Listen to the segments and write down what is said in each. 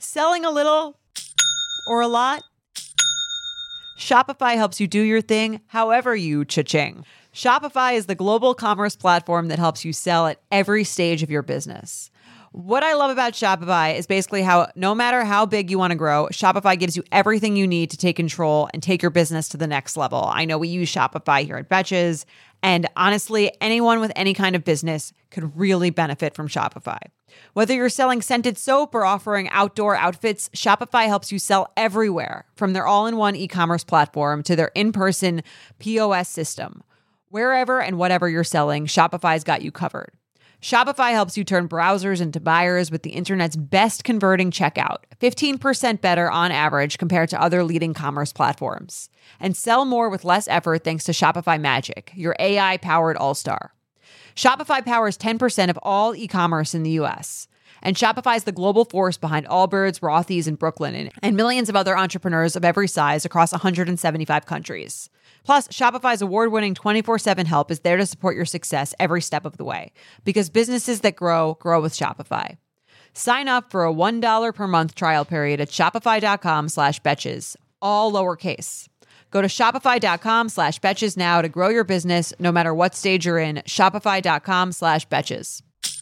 Selling a little or a lot? Shopify helps you do your thing however you cha-ching. Shopify is the global commerce platform that helps you sell at every stage of your business. What I love about Shopify is basically how no matter how big you want to grow, Shopify gives you everything you need to take control and take your business to the next level. I know we use Shopify here at Betches, and honestly, anyone with any kind of business could really benefit from Shopify. Whether you're selling scented soap or offering outdoor outfits, Shopify helps you sell everywhere, from their all-in-one e-commerce platform to their in-person POS system. Wherever and whatever you're selling, Shopify's got you covered. Shopify helps you turn browsers into buyers with the internet's best converting checkout, 15% better on average compared to other leading commerce platforms. And sell more with less effort thanks to Shopify Magic, your AI-powered all-star. Shopify powers 10% of all e-commerce in the U.S., and Shopify is the global force behind Allbirds, Rothy's, and Brooklinen, and millions of other entrepreneurs of every size across 175 countries. Plus, Shopify's award-winning 24/7 help is there to support your success every step of the way, because businesses that grow, grow with Shopify. Sign up for a $1 per month trial period at shopify.com/betches, all lowercase. Go to shopify.com/betches now to grow your business no matter what stage you're in. Shopify.com/betches.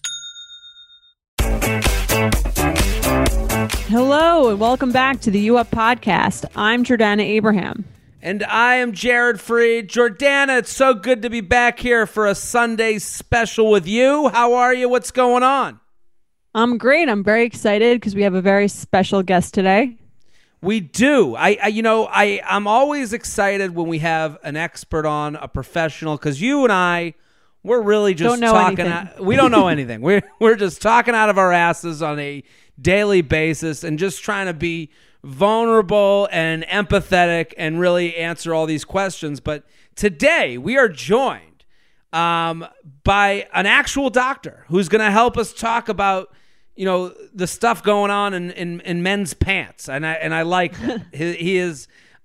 Hello, and welcome back to the U Up Podcast. I'm Jordana Abraham. And I am Jared Freed. Jordana, it's so good to be back here for a Sunday special with you. How are you? What's going on? I'm great. I'm very excited because we have a very special guest today. We do. I'm always excited when we have an expert on, a professional, because you and I, we're really just talking. We don't know anything. We're just talking out of our asses on a daily basis and just trying to be vulnerable and empathetic and really answer all these questions. But today we are joined by an actual doctor who's going to help us talk about, the stuff going on in men's pants. And I like that. He's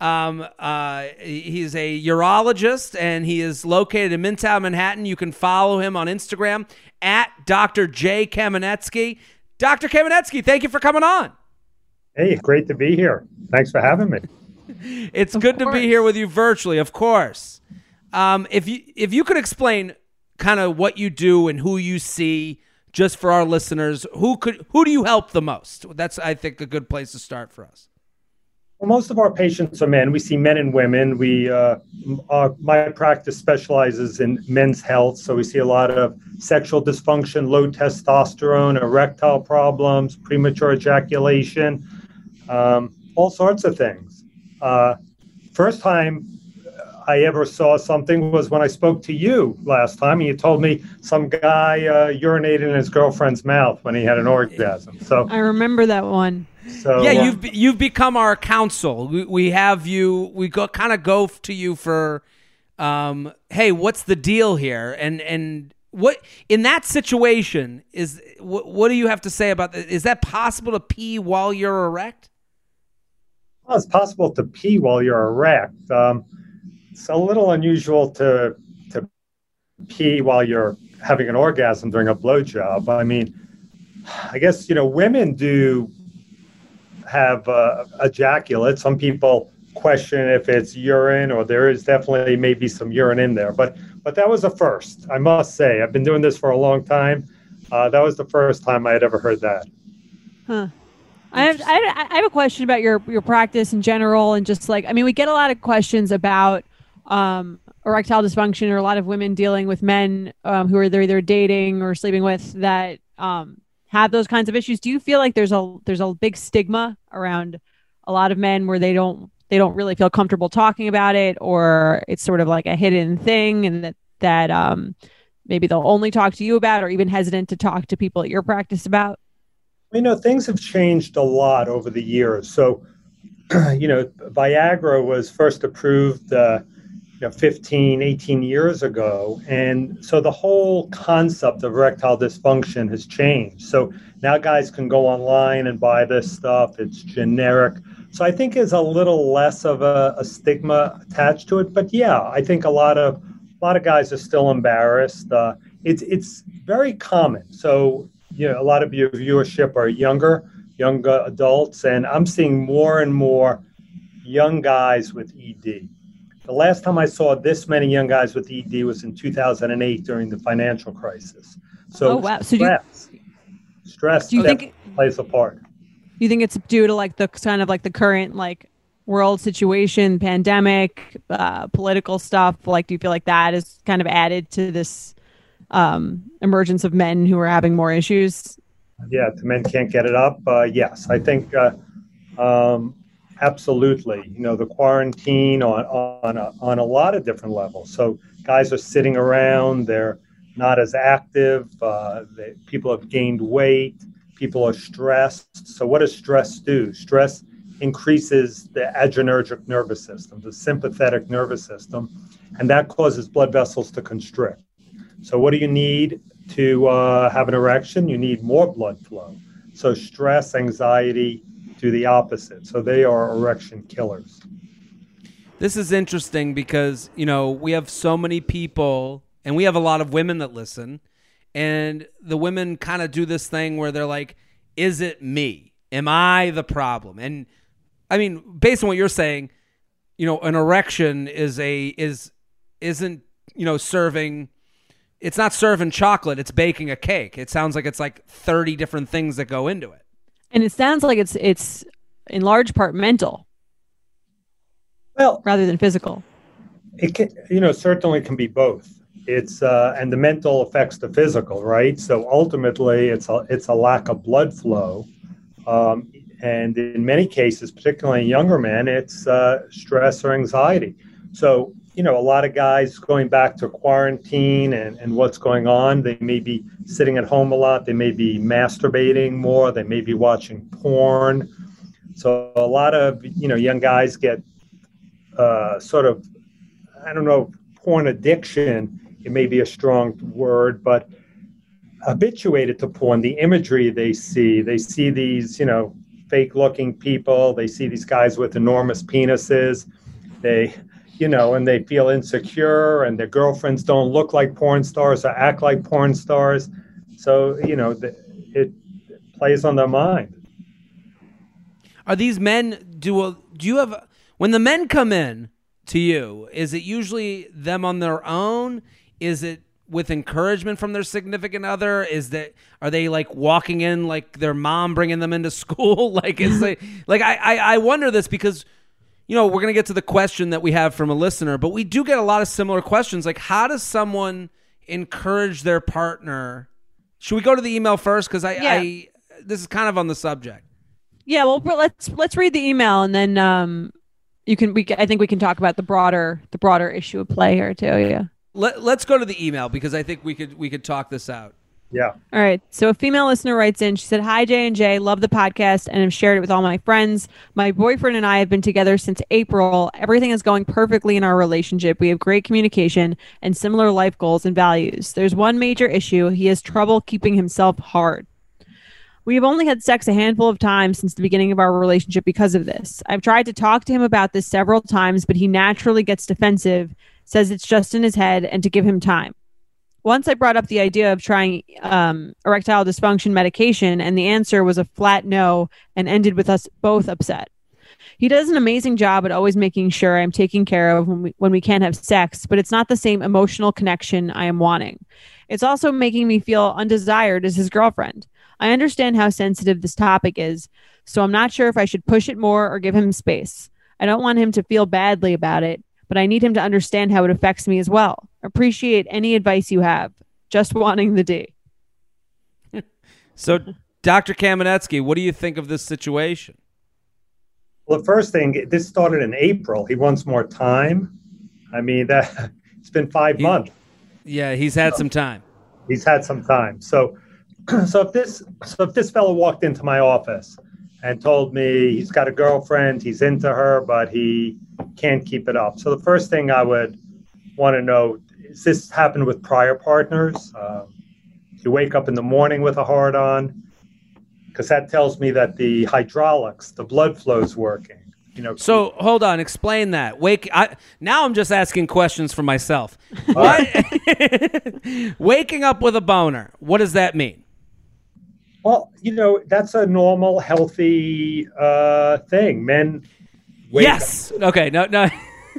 a urologist, and he is located in Midtown Manhattan. You can follow him on Instagram at Dr. J. Kamenetsky. Dr. Kamenetsky, thank you for coming on. Hey, great to be here. Thanks for having me. It's good to be here with you virtually, of course. If you could explain kind of what you do and who you see, just for our listeners, who do you help the most? That's, I think, a good place to start for us. Well, most of our patients are men. We see men and women. My practice specializes in men's health, so we see a lot of sexual dysfunction, low testosterone, erectile problems, premature ejaculation, all sorts of things. First time I ever saw something was when I spoke to you last time, and you told me some guy urinated in his girlfriend's mouth when he had an orgasm. So I remember that one. So yeah, you've become our counsel. We have you. We go to you for, hey, what's the deal here? And what in that situation is what do you have to say about that? Is that possible to pee while you're erect? Well, it's possible to pee while you're erect. It's a little unusual to pee while you're having an orgasm during a blowjob. I mean, I guess women do have ejaculate. Some people question if it's urine, or there is definitely maybe some urine in there. But that was a first, I must say. I've been doing this for a long time. That was the first time I had ever heard that. Huh. I have a question about your practice in general, and just we get a lot of questions about erectile dysfunction, or a lot of women dealing with men who are they're either dating or sleeping with that have those kinds of issues. Do you feel like there's a big stigma around a lot of men where they don't really feel comfortable talking about it, or it's sort of like a hidden thing, and that maybe they'll only talk to you about, or even hesitant to talk to people at your practice about? Things have changed a lot over the years. So, Viagra was first approved 15, 18 years ago. And so the whole concept of erectile dysfunction has changed. So now guys can go online and buy this stuff. It's generic. So I think there's a little less of a stigma attached to it. But yeah, I think a lot of guys are still embarrassed. It's very common. So, a lot of your viewership are younger young adults, and I'm seeing more and more young guys with ED. The last time I saw this many young guys with ED was in 2008 during the financial crisis. So, wow. stress plays a part. You think it's due to like the kind of like the current like world situation, pandemic, political stuff? Like, do you feel like that is kind of added to this emergence of men who are having more issues? Yeah, the men can't get it up. Yes, I think absolutely. You know, the quarantine on a lot of different levels. So guys are sitting around. They're not as active. People have gained weight. People are stressed. So what does stress do? Stress increases the adrenergic nervous system, the sympathetic nervous system, and that causes blood vessels to constrict. So what do you need to have an erection? You need more blood flow. So stress, anxiety do the opposite. So they are erection killers. This is interesting because, you know, we have so many people and we have a lot of women that listen, and the women kind of do this thing where they're like, is it me? Am I the problem? And I mean, based on what you're saying, you know, an erection isn't, you know, it's not serving chocolate, it's baking a cake. It sounds like it's like 30 different things that go into it. And it sounds like it's in large part mental. Well, rather than physical. It can, you know, certainly can be both. It's and the mental affects the physical, right? So ultimately, it's a lack of blood flow, and in many cases, particularly in younger men, it's stress or anxiety. So, you know, a lot of guys going back to quarantine and what's going on, they may be sitting at home a lot. They may be masturbating more. They may be watching porn. So a lot of, you know, young guys get sort of, I don't know, porn addiction. It may be a strong word, but habituated to porn, the imagery they see these, you know, fake looking people. They see these guys with enormous penises. They, you know, and they feel insecure, and their girlfriends don't look like porn stars or act like porn stars. So, you know, it plays on their mind. Are these men, do you have, when the men come in to you, is it usually them on their own? Is it with encouragement from their significant other? Are they like walking in like their mom bringing them into school? Like, I wonder this because, you know, we're going to get to the question that we have from a listener, but we do get a lot of similar questions. Like, how does someone encourage their partner? Should we go to the email first? Because this is kind of on the subject. Yeah, well, let's read the email, and then I think we can talk about the broader issue of play here too. Yeah. Let's go to the email because I think we could talk this out. Yeah. All right. So a female listener writes in. She said, "Hi, J&J. Love the podcast and have shared it with all my friends. My boyfriend and I have been together since April. Everything is going perfectly in our relationship. We have great communication and similar life goals and values. There's one major issue. He has trouble keeping himself hard. We have only had sex a handful of times since the beginning of our relationship because of this. I've tried to talk to him about this several times, but he naturally gets defensive, says it's just in his head, and to give him time. Once I brought up the idea of trying erectile dysfunction medication, and the answer was a flat no and ended with us both upset. He does an amazing job at always making sure I'm taken care of when we can't have sex, but it's not the same emotional connection I am wanting. It's also making me feel undesired as his girlfriend. I understand how sensitive this topic is, so I'm not sure if I should push it more or give him space. I don't want him to feel badly about it, but I need him to understand how it affects me as well. Appreciate any advice you have. Just wanting the D." So, Dr. Kamenetsky, what do you think of this situation? Well, the first thing, this started in April. He wants more time. I mean, it's been 5 months. Yeah, he's had some time. He's had some time. So if this fellow walked into my office and told me he's got a girlfriend, he's into her, but he can't keep it up. So the first thing I would want to know, is this happened with prior partners? You wake up in the morning with a hard-on? Because that tells me that the hydraulics, the blood flow is working. You know. So hold on, explain that. Now I'm just asking questions for myself. What? Waking up with a boner, what does that mean? Well, that's a normal, healthy thing. Men wake up. Okay. No.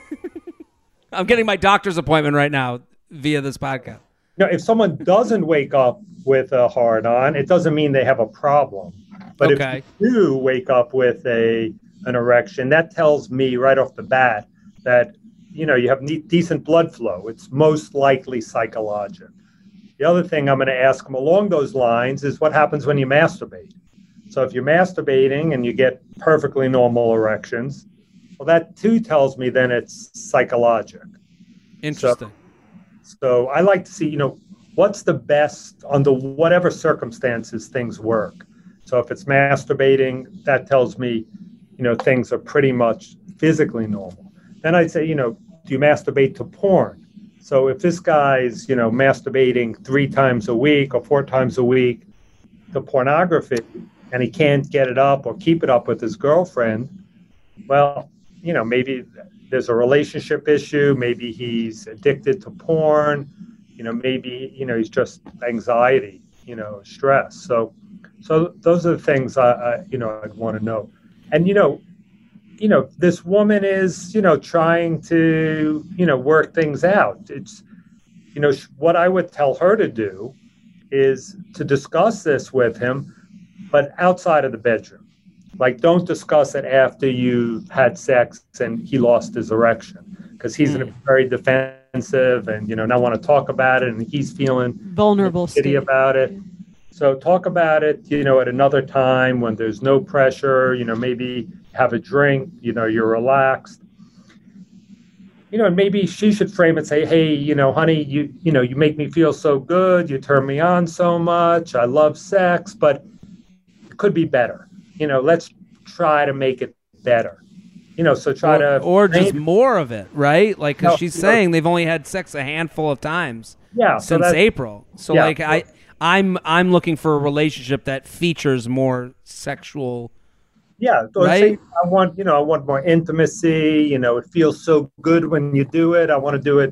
I'm getting my doctor's appointment right now via this podcast. No, if someone doesn't wake up with a hard-on, it doesn't mean they have a problem. But if you do wake up with an erection, that tells me right off the bat that you have decent blood flow. It's most likely psychological. The other thing I'm going to ask them along those lines is what happens when you masturbate. So if you're masturbating and you get perfectly normal erections, well, that too tells me then it's psychological. Interesting. So I like to see, what's the best under whatever circumstances things work. So if it's masturbating, that tells me, things are pretty much physically normal. Then I'd say, do you masturbate to porn? So if this guy's, masturbating 3 times a week or 4 times a week to pornography, and he can't get it up or keep it up with his girlfriend, well, maybe there's a relationship issue. Maybe he's addicted to porn. Maybe, he's just anxiety, stress. So those are the things I'd want to know. And, this woman is, trying to, work things out. It's, what I would tell her to do is to discuss this with him, but outside of the bedroom. Like, don't discuss it after you've had sex and he lost his erection, because he's very defensive and, not want to talk about it. And he's feeling vulnerable about it. So talk about it, at another time when there's no pressure, maybe have a drink, you're relaxed. And maybe she should frame it, say, hey, honey, you make me feel so good. You turn me on so much. I love sex, but it could be better. Let's try to make it better. So try to... Or just more of it, right? Like, because she's saying they've only had sex a handful of times since April. So, I'm looking for a relationship that features more sexual... Yeah, right? I want more intimacy. It feels so good when you do it. I want to do it,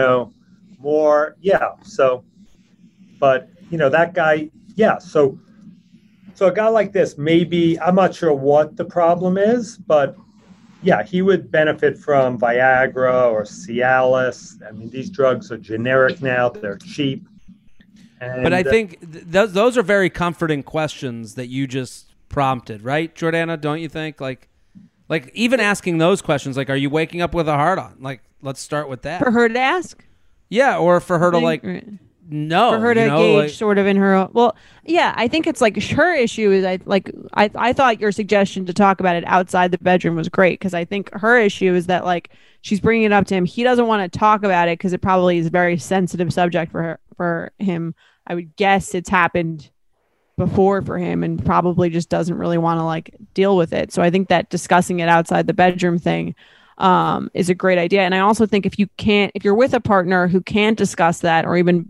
more. Yeah. So, but that guy. Yeah. So a guy like this, maybe I'm not sure what the problem is, but yeah, he would benefit from Viagra or Cialis. I mean, these drugs are generic now; they're cheap. But I think those are very comforting questions that you just prompted, right, Jordana? Don't you think? Like even asking those questions, like, are you waking up with a hard-on? Like, let's start with that. For her to ask? Yeah, or for her to no. For her to gauge sort of in her... Well, yeah, I think it's like her issue is I thought your suggestion to talk about it outside the bedroom was great, because I think her issue is that, like, she's bringing it up to him. He doesn't want to talk about it because it probably is a very sensitive subject for him. I would guess it's happened before for him and probably just doesn't really want to, like, deal with it. So I think that discussing it outside the bedroom thing is a great idea. And I also think if you're with a partner who can't discuss that or even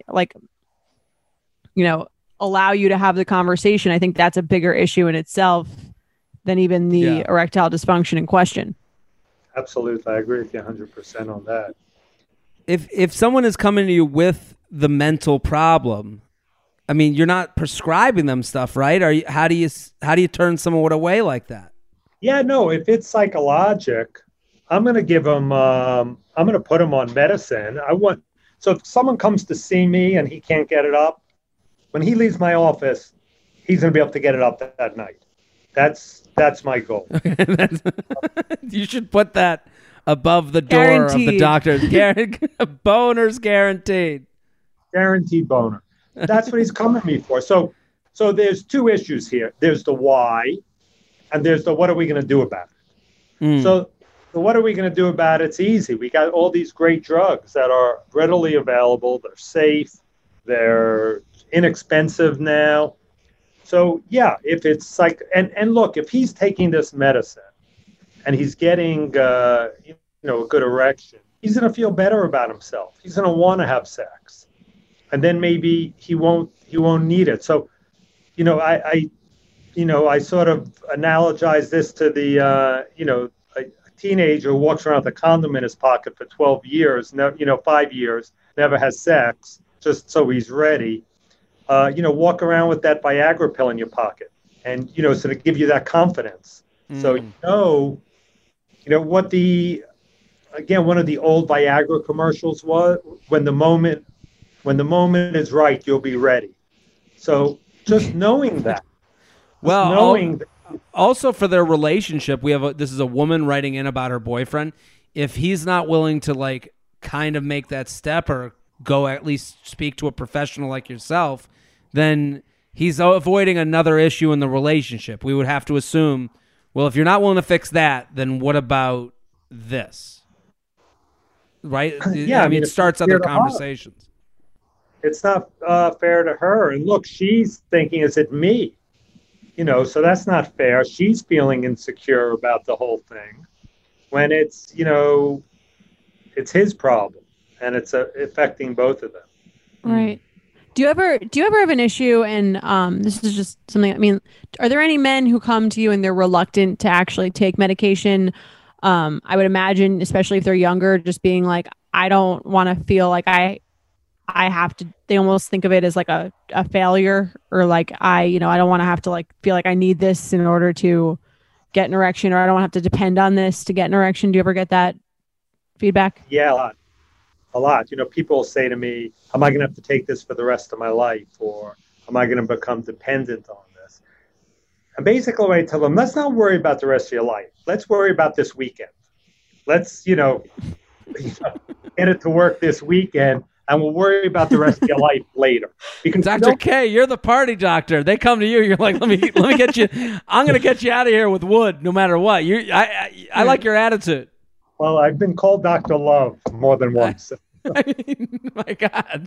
allow you to have the conversation, I think that's a bigger issue in itself than even the erectile dysfunction in question. Absolutely. I agree with you 100% on that. If someone is coming to you with the mental problem, I mean, you're not prescribing them stuff, right? How do you turn someone away like that? Yeah, no, if it's psychologic, I'm going to give them, I'm going to put them on medicine. So if someone comes to see me and he can't get it up, when he leaves my office, he's going to be able to get it up that night. That's my goal. You should put that above the door guaranteed. Of the doctor. Boners guaranteed. Guaranteed boner. That's what he's coming to me for. So there's 2 issues here. There's the why, and there's the what are we going to do about it. So the what are we going to do about it? It's easy. We got all these great drugs that are readily available. They're safe. They're inexpensive now. So yeah, if it's like, and look, if he's taking this medicine and he's getting a good erection, he's going to feel better about himself. He's going to want to have sex. And then maybe he won't need it. So, I sort of analogize this to the, a teenager who walks around with a condom in his pocket for 12 years, 5 years, never has sex, just so he's ready. walk around with that Viagra pill in your pocket, and so to give you that confidence. So what one of the old Viagra commercials was, when the moment is right, you'll be ready. So just knowing that. Also for their relationship, this is a woman writing in about her boyfriend. If he's not willing to kind of make that step or go at least speak to a professional like yourself, then he's avoiding another issue in the relationship. We would have to assume, well, if you're not willing to fix that, then what about this? Right? Yeah, it starts other conversations. It's not fair to her. And look, she's thinking, is it me? So that's not fair. She's feeling insecure about the whole thing when it's his problem and it's affecting both of them. Right. Do you ever have an issue? And this is just something, are there any men who come to you and they're reluctant to actually take medication? I would imagine, especially if they're younger, just being like, I don't want to feel like I have to, they almost think of it as like a failure, or like I don't want to have to feel like I need this in order to get an erection, or I don't want to have to depend on this to get an erection. Do you ever get that feedback? Yeah, a lot. People say to me, am I going to have to take this for the rest of my life, or am I going to become dependent on this? And basically I tell them, let's not worry about the rest of your life. Let's worry about this weekend. Let's, get it to work this weekend, and we'll worry about the rest of your life later. Because Dr. K, you're the party doctor. They come to you. You're like, let me get you. I'm going to get you out of here with wood, no matter what. I like your attitude. Well, I've been called Dr. Love more than once. My God.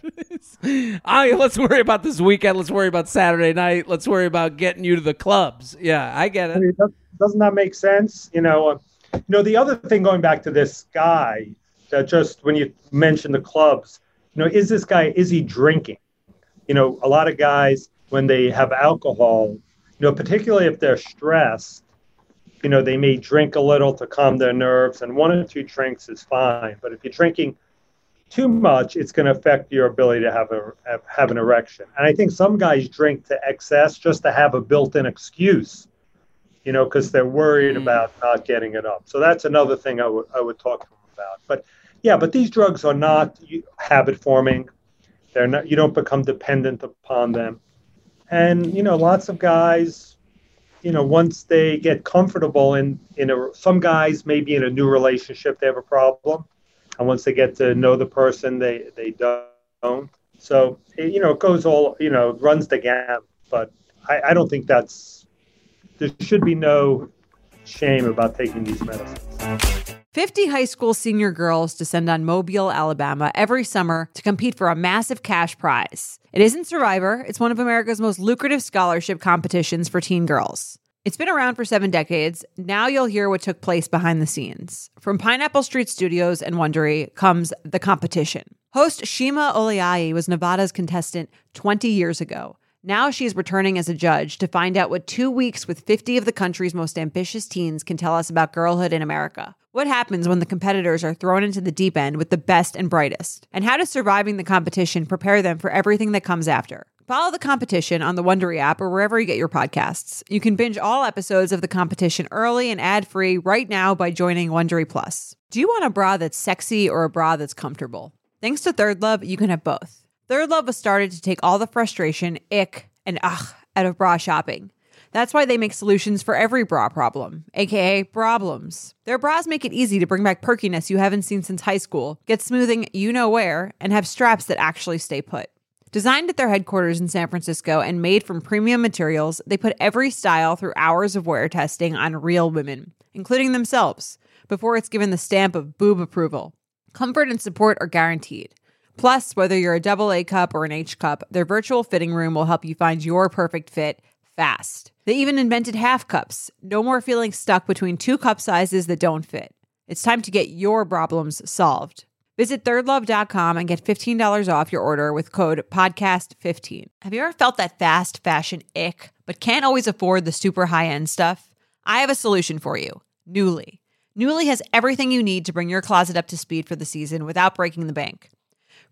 Let's worry about this weekend. Let's worry about Saturday night. Let's worry about getting you to the clubs. Yeah, I get it. Doesn't that make sense? The other thing, going back to this guy, that just when you mention the clubs, is he drinking? A lot of guys, when they have alcohol, particularly if they're stressed, they may drink a little to calm their nerves, and 1 or 2 drinks is fine. But if you're drinking too much, it's going to affect your ability to have an erection. And I think some guys drink to excess just to have a built-in excuse, because they're worried about not getting it up. So that's another thing I would talk to them about. But these drugs are not habit forming. They're not. You don't become dependent upon them. And lots of guys, once they get comfortable some guys may be in a new relationship, they have a problem. And once they get to know the person, they don't. So, it goes runs the gamut. But I don't think there should be no shame about taking these medicines. 50 high school senior girls descend on Mobile, Alabama every summer to compete for a massive cash prize. It isn't Survivor. It's one of America's most lucrative scholarship competitions for teen girls. It's been around for 7 decades. Now you'll hear what took place behind the scenes. From Pineapple Street Studios and Wondery comes The Competition. Host Shima Oliai was Nevada's contestant 20 years ago. Now she's returning as a judge to find out what 2 weeks with 50 of the country's most ambitious teens can tell us about girlhood in America. What happens when the competitors are thrown into the deep end with the best and brightest? And how does surviving the competition prepare them for everything that comes after? Follow The Competition on the Wondery app or wherever you get your podcasts. You can binge all episodes of The Competition early and ad-free right now by joining Wondery Plus. Do you want a bra that's sexy or a bra that's comfortable? Thanks to Third Love, you can have both. Third Love was started to take all the frustration, ick, and ugh out of bra shopping. That's why they make solutions for every bra problem, aka problems. Their bras make it easy to bring back perkiness you haven't seen since high school, get smoothing you know where, and have straps that actually stay put. Designed at their headquarters in San Francisco and made from premium materials, they put every style through hours of wear testing on real women, including themselves, before it's given the stamp of boob approval. Comfort and support are guaranteed. Plus, whether you're a AA cup or an H cup, their virtual fitting room will help you find your perfect fit fast. They even invented half cups. No more feeling stuck between 2 cup sizes that don't fit. It's time to get your problems solved. Visit thirdlove.com and get $15 off your order with code podcast15. Have you ever felt that fast fashion ick, but can't always afford the super high-end stuff? I have a solution for you. Nuuly. Nuuly has everything you need to bring your closet up to speed for the season without breaking the bank.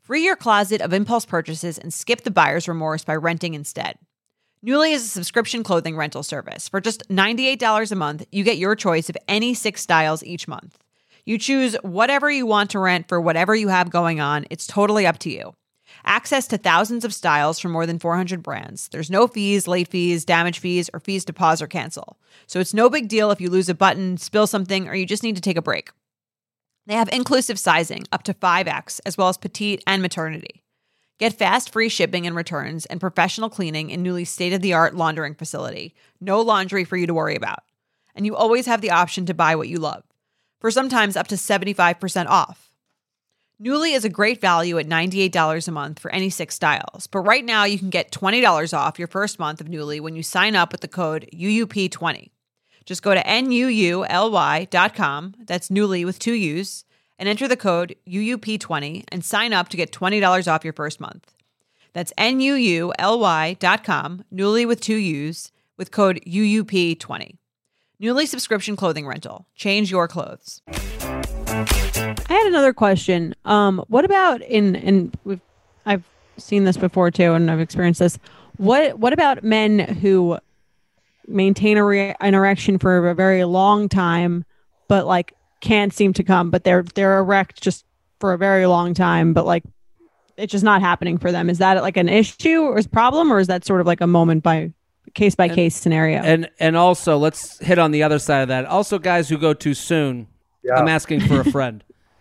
Free your closet of impulse purchases and skip the buyer's remorse by renting instead. Nuuly is a subscription clothing rental service. For just $98 a month, you get your choice of any 6 styles each month. You choose whatever you want to rent for whatever you have going on. It's totally up to you. Access to thousands of styles from more than 400 brands. There's no fees, late fees, damage fees, or fees to pause or cancel. So it's no big deal if you lose a button, spill something, or you just need to take a break. They have inclusive sizing up to 5X, as well as petite and maternity. Get fast, free shipping and returns and professional cleaning in Nuuly's state-of-the-art laundering facility. No laundry for you to worry about. And you always have the option to buy what you love, for sometimes up to 75% off. Nuuly is a great value at $98 a month for any 6 styles. But right now, you can get $20 off your first month of Nuuly when you sign up with the code UUP20. Just go to NUULY.com, that's Nuuly with 2 U's, and enter the code UUP20 and sign up to get $20 off your first month. That's NUULY.com, Nuuly with 2 U's, with code UUP20. Nuuly subscription clothing rental. Change your clothes. I had another question. What about I've seen this before too, and I've experienced this. What about men who maintain an erection for a very long time, but like can't seem to come, but they're erect just for a very long time, but like it's just not happening for them? Is that like an issue or is a problem, or is that sort of like a moment by case scenario? And also, let's hit on the other side of that. Also, guys who go too soon. Yeah. I'm asking for a friend.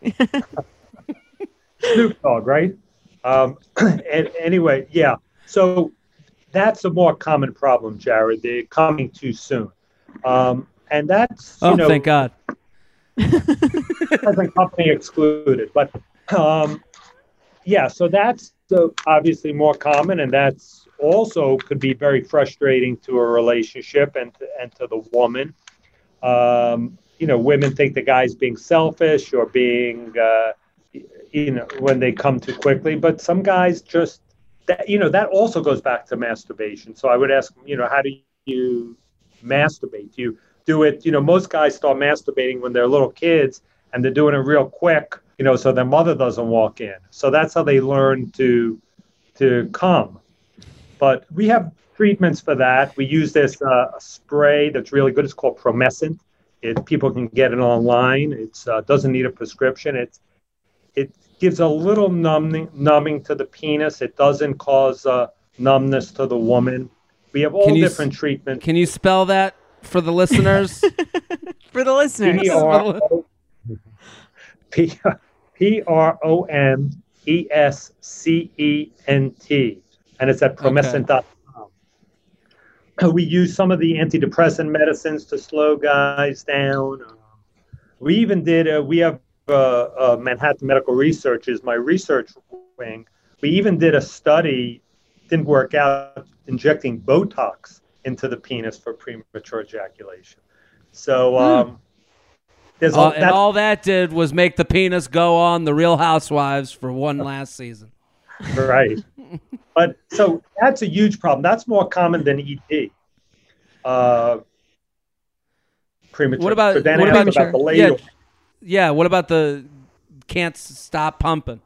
Snoop Dogg, right? And anyway, yeah. So that's a more common problem, Jared. They're coming too soon, and that's thank God. Present company excluded, but yeah. So that's obviously more common, and that's also could be very frustrating to a relationship and to the woman. Women think the guy's being selfish or being, when they come too quickly. But some guys just, that also goes back to masturbation. So I would ask them, how do you masturbate? Do you do it, most guys start masturbating when they're little kids and they're doing it real quick, so their mother doesn't walk in. So that's how they learn to come. But we have treatments for that. We use this spray that's really good. It's called Promescent. People can get it online. It doesn't need a prescription. It gives a little numbing to the penis. It doesn't cause numbness to the woman. We have all different treatments. Can you spell that for the listeners? For the listeners. Promescent. And it's at promescent.com. We use some of the antidepressant medicines to slow guys down. We even did, we have Manhattan Medical Research is my research wing. We even did a study, didn't work out, injecting Botox into the penis for premature ejaculation. So and all that did was make the penis go on The Real Housewives for one last season. Right. But so that's a huge problem. That's more common than ED. Premature. What about the ladle? Yeah. What about the can't stop pumping?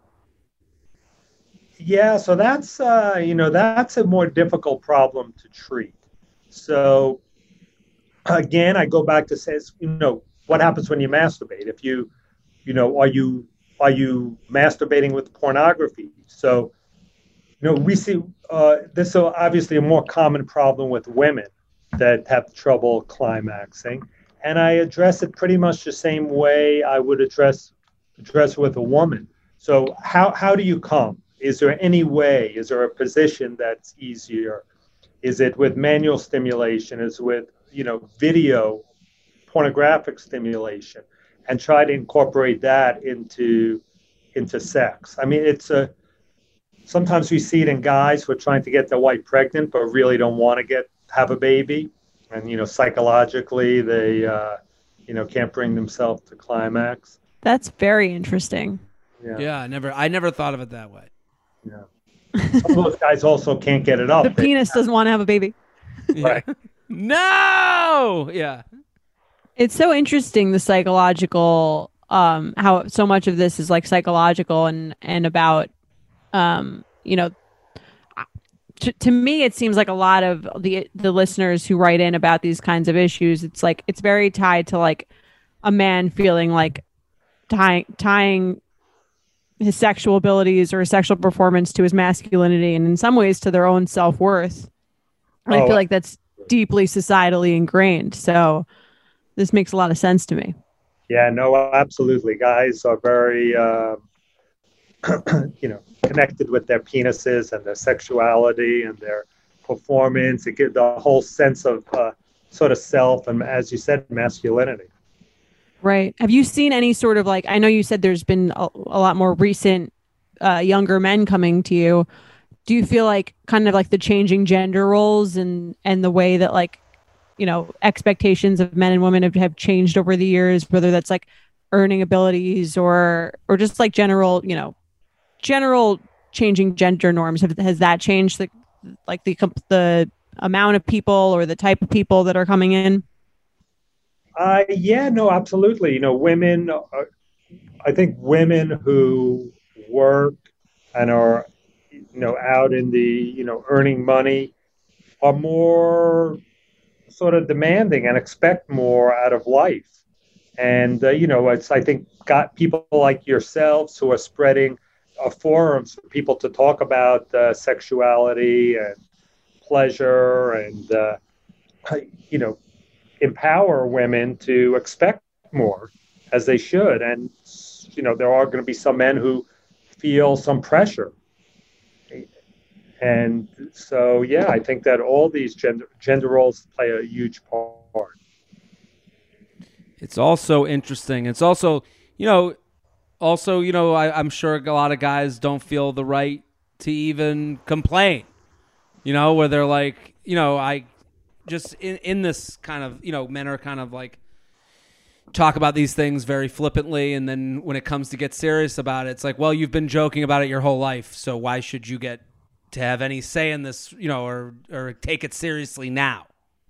Yeah. So that's that's a more difficult problem to treat. So again, I go back to says what happens when you masturbate? If you are you masturbating with pornography? So we see this is obviously a more common problem with women that have trouble climaxing, and I address it pretty much the same way I would address with a woman. So how do you come? Is there any way? Is there a position that's easier? Is it with manual stimulation? Is it with video pornographic stimulation, and try to incorporate that into sex? I mean, sometimes we see it in guys who are trying to get their wife pregnant, but really don't want to have a baby. And, psychologically, they, can't bring themselves to climax. That's very interesting. Yeah, I never thought of it that way. Yeah. Some of those guys also can't get it up. The penis doesn't want to have a baby. Right. No! Yeah. It's so interesting, the psychological, how so much of this is like psychological and about you know, to me, it seems like a lot of the listeners who write in about these kinds of issues, it's like it's very tied to like a man feeling like tying his sexual abilities or his sexual performance to his masculinity, and in some ways to their own self-worth. And I feel like that's deeply societally ingrained. So this makes a lot of sense to me. Yeah, no, absolutely. Guys are very, connected with their penises and their sexuality and their performance. It gives the whole sense of sort of self and, as you said, masculinity. Right. Have you seen any sort of like, I know you said there's been a lot more recent younger men coming to you. Do you feel like kind of like the changing gender roles and the way that like, expectations of men and women have changed over the years, whether that's like earning abilities or just like general changing gender norms? Has that changed the amount of people or the type of people that are coming in? Yeah, no, absolutely. Women, I think women who work and are, out in the, earning money are more sort of demanding and expect more out of life. And, it's, I think, got people like yourselves who are spreading forums for people to talk about sexuality and pleasure and, empower women to expect more, as they should. And, there are going to be some men who feel some pressure. And so, yeah, I think that all these gender roles play a huge part. It's also interesting. It's also, I'm sure a lot of guys don't feel the right to even complain, where they're like, I just in this kind of, men are kind of like talk about these things very flippantly. And then when it comes to get serious about it, it's like, well, you've been joking about it your whole life. So why should you get to have any say in this, or take it seriously now?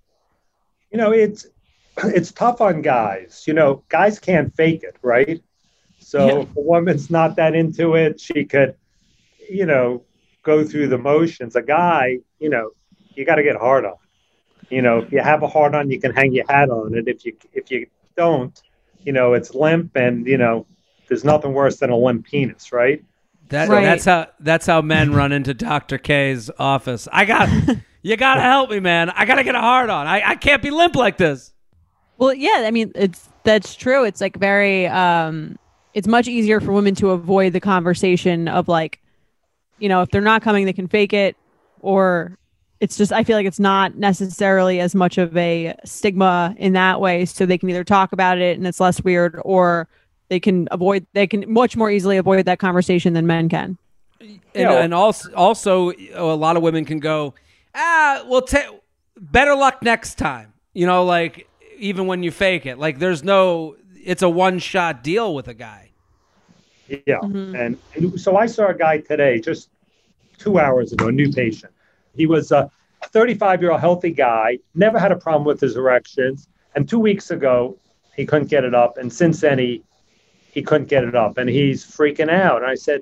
It's tough on guys. Guys can't fake it, right? So if a woman's not that into it, she could, go through the motions. A guy, you got to get hard on. If you have a hard on, you can hang your hat on it. If you don't, it's limp, and there's nothing worse than a limp penis, right? That's how men run into Dr. K's office. You gotta help me, man. I gotta get a hard on. I can't be limp like this. Well, yeah, I mean, that's true. It's like very, it's much easier for women to avoid the conversation of like, if they're not coming, they can fake it, or it's just, I feel like it's not necessarily as much of a stigma in that way. So they can either talk about it and it's less weird, or they can much more easily avoid that conversation than men can. And also a lot of women can go, better luck next time. Like even when you fake it, like it's a one-shot deal with a guy. Yeah. Mm-hmm. And so I saw a guy today, just 2 hours ago, a new patient. He was a 35-year-old healthy guy, never had a problem with his erections. And 2 weeks ago, he couldn't get it up. And since then, he couldn't get it up. And he's freaking out. And I said,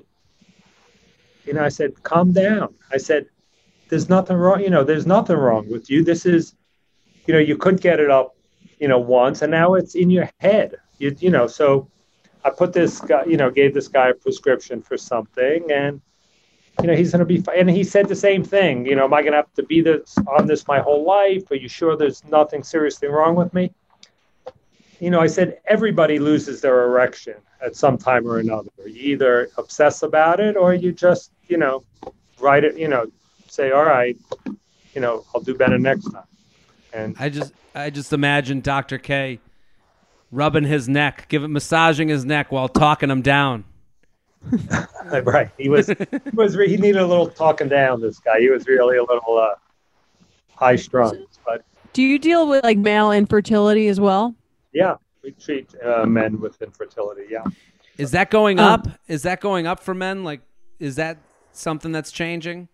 calm down. I said, there's nothing wrong. There's nothing wrong with you. This is, you couldn't get it up, once, and now it's in your head. So I put this guy, gave this guy a prescription for something, and, he's going to be fine. And he said the same thing. Am I going to have to be on this my whole life? Are you sure there's nothing seriously wrong with me? I said, everybody loses their erection at some time or another. You either obsess about it, or you just, write it, say, all right, I'll do better next time. And I just imagine Dr. K rubbing his neck, massaging his neck while talking him down. Right. He needed a little talking down, this guy. He was really a little high strung. But do you deal with like male infertility as well? Yeah, we treat men with infertility. Yeah. Is that going up? Is that going up for men? Like, is that something that's changing?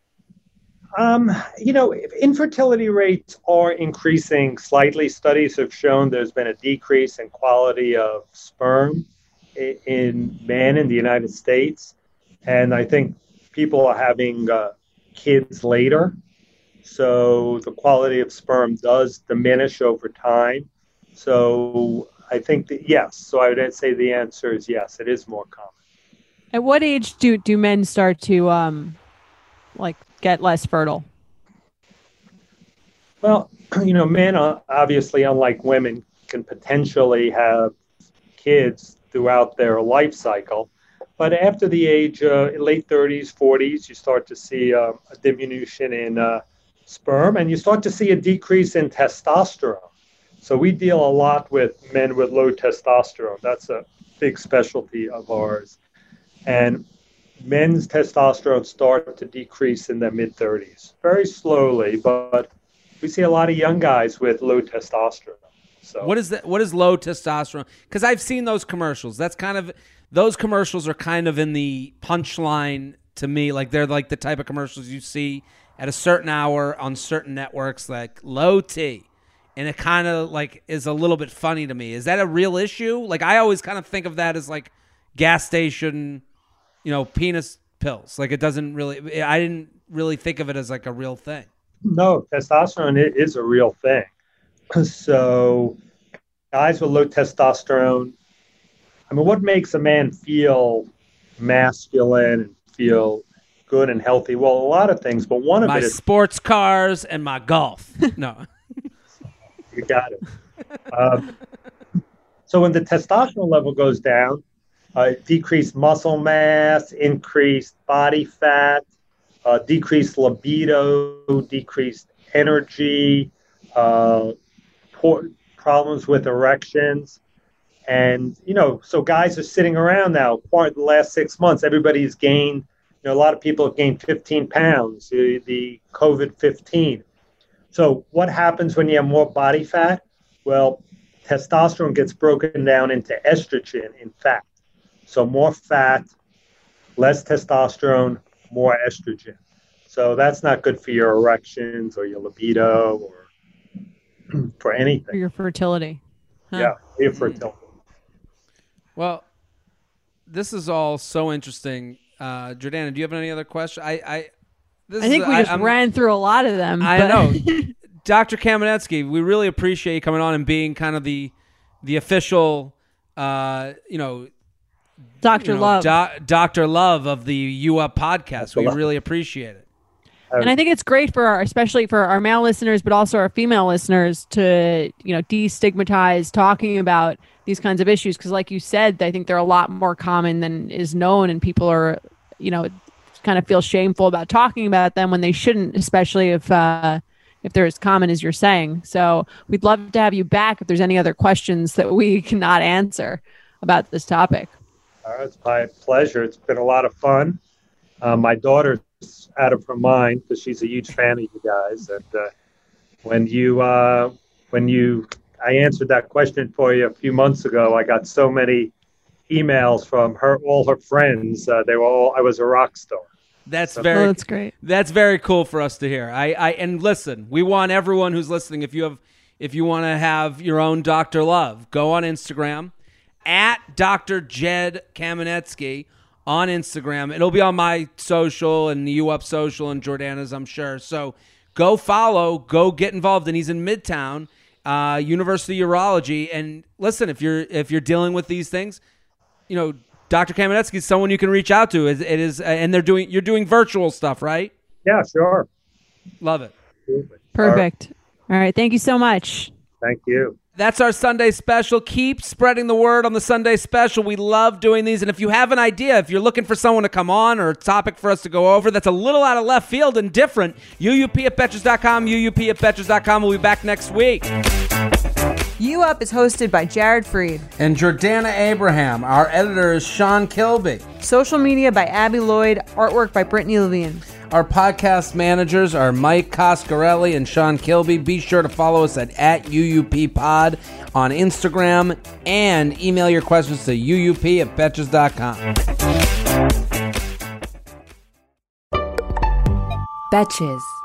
Infertility rates are increasing slightly. Studies have shown there's been a decrease in quality of sperm in men in the United States. And I think people are having kids later. So the quality of sperm does diminish over time. So I think that yes. So I would say the answer is yes. It is more common. At what age do men start to get less fertile? Well, men obviously, unlike women, can potentially have kids throughout their life cycle. But after the age late 30s, 40s, you start to see a diminution in sperm, and you start to see a decrease in testosterone. So we deal a lot with men with low testosterone. That's a big specialty of ours. And men's testosterone start to decrease in their mid-30s, very slowly, but we see a lot of young guys with low testosterone. So what is that? What is low testosterone? Because I've seen those commercials. Those commercials are kind of in the punchline to me. Like they're like the type of commercials you see at a certain hour on certain networks, like low T. And it kind of like is a little bit funny to me. Is that a real issue? Like I always kind of think of that as like gas station, penis pills. Like it doesn't really, I didn't really think of it as like a real thing. No, testosterone is a real thing. So guys with low testosterone, what makes a man feel masculine and feel good and healthy? Well, a lot of things, but one of it is... my sports cars and my golf. No. You got it. So when the testosterone level goes down, decreased muscle mass, increased body fat, decreased libido, decreased energy, problems with erections. And, so guys are sitting around now. The last 6 months, everybody's gained, a lot of people have gained 15 pounds, the COVID-15. So what happens when you have more body fat? Well, testosterone gets broken down into estrogen in fat. So more fat, less testosterone, more estrogen. So that's not good for your erections or your libido or for anything. For your fertility. Huh? Yeah, your fertility. Well, this is all so interesting. Jordana, do you have any other questions? I think we just ran through a lot of them. I know. Dr. Kamenetsky, we really appreciate you coming on and being kind of the official, Dr. Love. Dr. Love of the U Up podcast. We really appreciate it. And I think it's great especially for our male listeners, but also our female listeners to, destigmatize talking about these kinds of issues. Because like you said, I think they're a lot more common than is known, and people are, kind of feel shameful about talking about them when they shouldn't, especially if they're as common as you're saying. So we'd love to have you back if there's any other questions that we cannot answer about this topic. All right, it's my pleasure. It's been a lot of fun. My daughter's out of her mind because she's a huge fan of you guys. And I answered that question for you a few months ago, I got so many emails from all her friends. I was a rock star. That's great. That's very cool for us to hear. And listen, we want everyone who's listening, if you want to have your own Dr. Love, go on Instagram at Dr. Jed Kamenetsky on Instagram. It'll be on my social and the U Up social and Jordana's, I'm sure. So go follow, go get involved. And he's in Midtown, University Urology. And listen, if you're dealing with these things, Dr. Kamenetsky is someone you can reach out to. It is, and you're doing virtual stuff, right? Yeah, sure. Love it. Perfect. All right. Thank you so much. Thank you. That's our Sunday special. Keep spreading the word on the Sunday special. We love doing these. And if you have an idea, if you're looking for someone to come on or a topic for us to go over that's a little out of left field and different, UUP@Betches.com, UUP@Betches.com. We'll be back next week. U Up is hosted by Jared Freed and Jordana Abraham. Our editor is Sean Kilby. Social media by Abby Lloyd. Artwork by Brittany Levine. Our podcast managers are Mike Coscarelli and Sean Kilby. Be sure to follow us at UUPPod on Instagram and email your questions to UUP@Betches.com. Betches.